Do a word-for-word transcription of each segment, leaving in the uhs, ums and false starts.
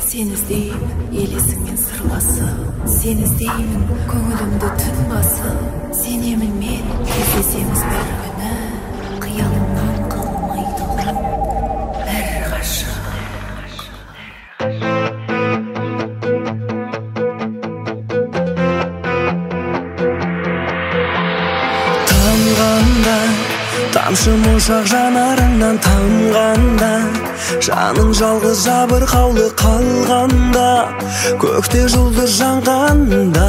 Сен іздеймін елесіңмен сырласып, сен іздеймін көңілімді түн басып, сенемін мен кездесеміз бір күні, қиялымнан қалмайды бір ғашық. Тамғанда тамшы моншақ жанарыңнан тамғанда, жаның жалғыз жабырқаулы қалғанда, көкте жұлдыз жанғанда,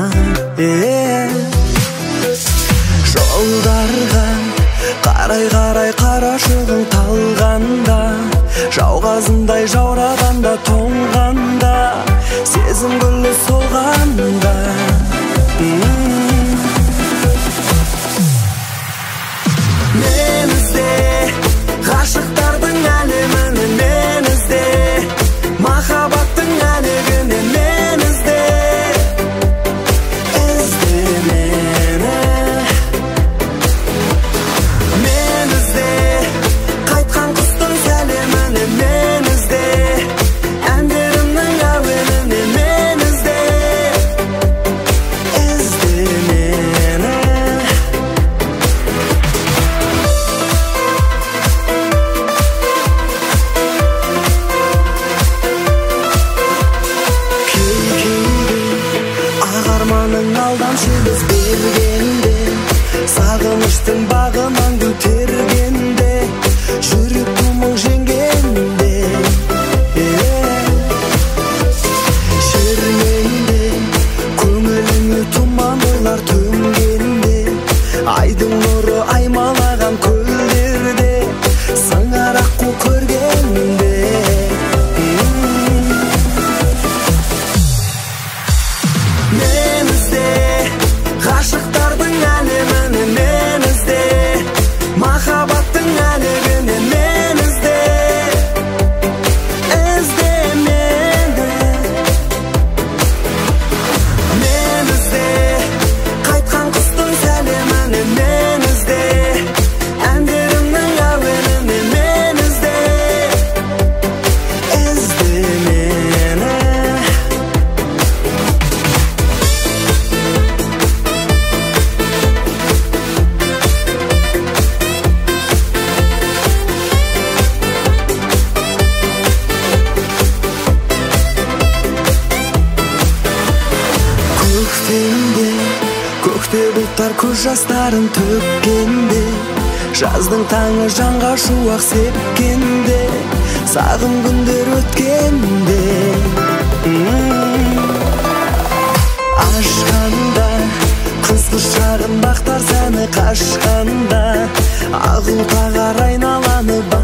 жолдарға қарай-қарай қарашығың талғанда, жауғазындай жаурағанда тоңғанда, сезім гүлі солғанда. Мен ізде ғашықтардың әлеміне, мен ізде махаббаттың әлегіне, мен ізде ізде мені. Мен ізде қайтқан құстың сәлеміне, мен ізде әндерімнің әуеніне, мен ізде ізде мені. Арманың алдамшы біз бергенде, сағыныштың бағынан көтергенде, жүрек тұмың жеңгенде, шерменде көңіліңе тұман ойлар төнгенде, айдың нұры аймалаған көлдерде, сыңар аққу көргенде. Мен ізде ғашықтардың әлеміне, мен ізде махаббаттың әлегіне, мен ізде ізде мені. Мен ізде қайтқан құстың сәлеміне, мен ізде әндерімнің әуеніне, мен ізде ізде мені. Көктемде, көкте бұлттар көз жастарын төккенде, жаздың таңы жанға шуақ сепкенде, сағым күндер өткенде, ашқанда қыз құшағын бақтар сәні қашқанда, ақ ұлпағар айналаны